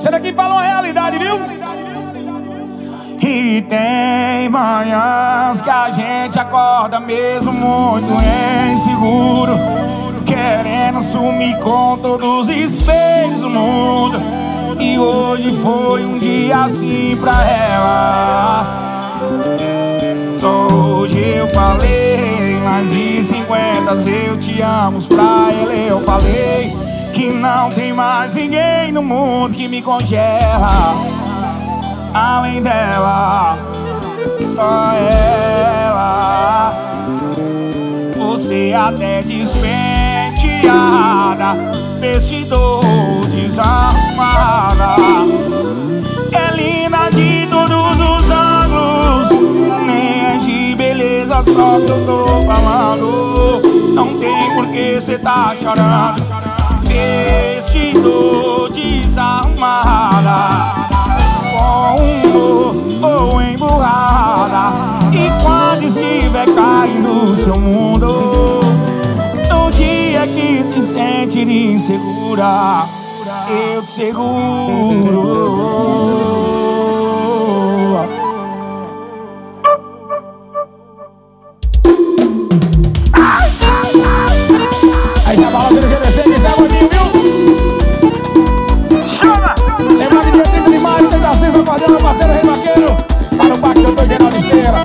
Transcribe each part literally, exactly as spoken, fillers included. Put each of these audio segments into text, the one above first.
Você daqui fala uma realidade, viu? E tem manhãs que a gente acorda mesmo muito inseguro, querendo sumir com todos os espelhos do mundo. E hoje foi um dia assim pra ela. Só hoje eu falei mais de cinquenta eu te amo pra ela. Eu falei que não tem mais ninguém no mundo que me congela além dela, só ela. Você até despenteada, vestidor desarrumada, é linda de todos os ângulos, nem é de beleza só que eu tô falando. Não tem por que cê tá chorando, vestidor desarrumada, com humor ou emburrada. E quando estiver caindo o seu mundo, no dia que te sentir insegura, eu te seguro. Aí na bala do G D C, isso é bonito, viu? Chama! Lembra que dia trinta de maio tem Narciso acordando, parceiro Rei Vaqueiro, para o Pacto do Geraldo Esteira.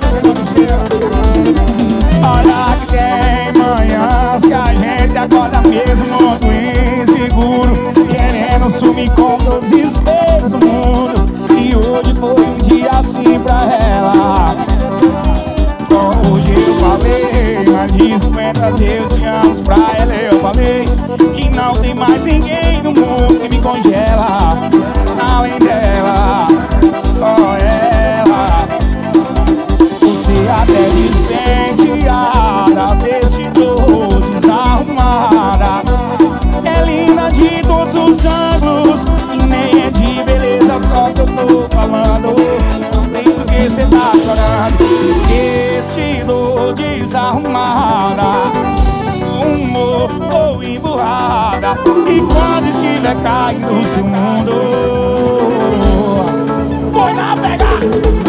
Olha que tem manhãs que a gente acorda mesmo muito inseguro, querendo sumir com todos os espelhos do mundo. E hoje foi um dia assim pra ela. Então hoje eu falei mais de cinquenta eu te amo pra ela. Eu falei que não tem mais ninguém no mundo que me congela além dela, só ela. Você até despenteada, vestidor desarrumada, é linda de todos os ângulos, e nem é de beleza só que eu tô falando. Nem porque cê tá chorando, vestidor desarrumada, humor ou emburrada. E quando estiver caindo o seu mundo, vou navegar.